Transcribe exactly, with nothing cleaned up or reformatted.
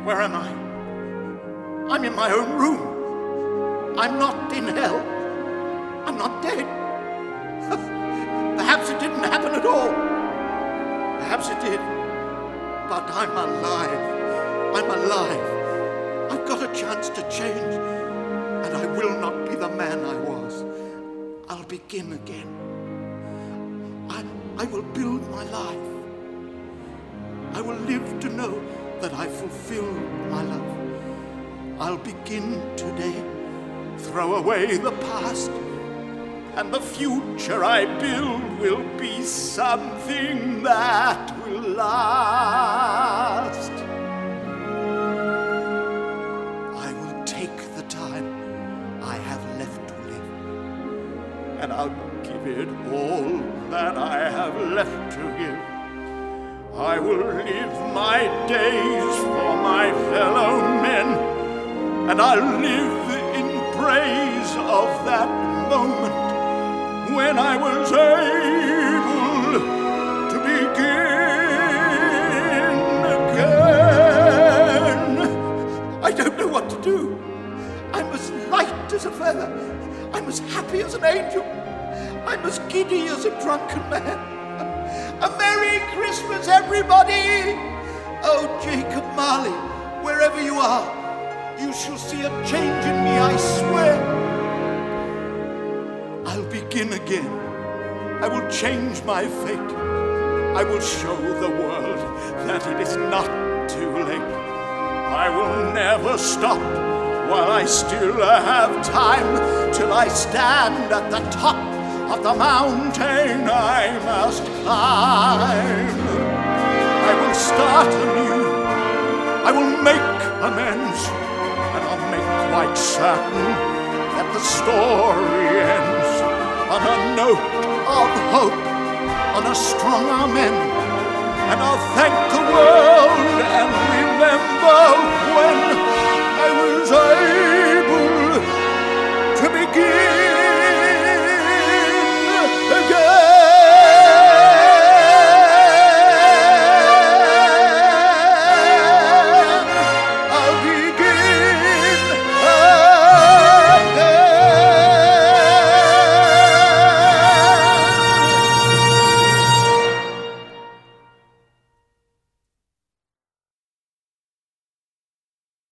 Where am I? I'm in my own room. I'm not in hell. I'm not dead. Perhaps it didn't happen at all. Perhaps it did. But I'm alive. I'm alive. I've got a chance to change. And I will not be the man I was. I'll begin again. I, I will build my life. I will live to know that I fulfilled my love. I'll begin today. Throw away the past. And the future I build will be something that will last. I will take the time I have left to live, and I'll give it all that I have left to give. I will live my days for my fellow men, and I'll live in praise of that moment when I was able to begin again. I don't know what to do. I'm as light as a feather. I'm as happy as an angel. I'm as giddy as a drunken man. A Merry Christmas, everybody! Oh, Jacob Marley, wherever you are, you shall see a change in me, I swear. I'll begin again. I will change my fate. I will show the world that it is not too late. I will never stop while I still have time, till I stand at the top of the mountain I must climb. I will start anew. I will make amends, and I'll make quite certain that the story ends on a note of hope, on a strong amen. And I'll thank the world and remember when I was a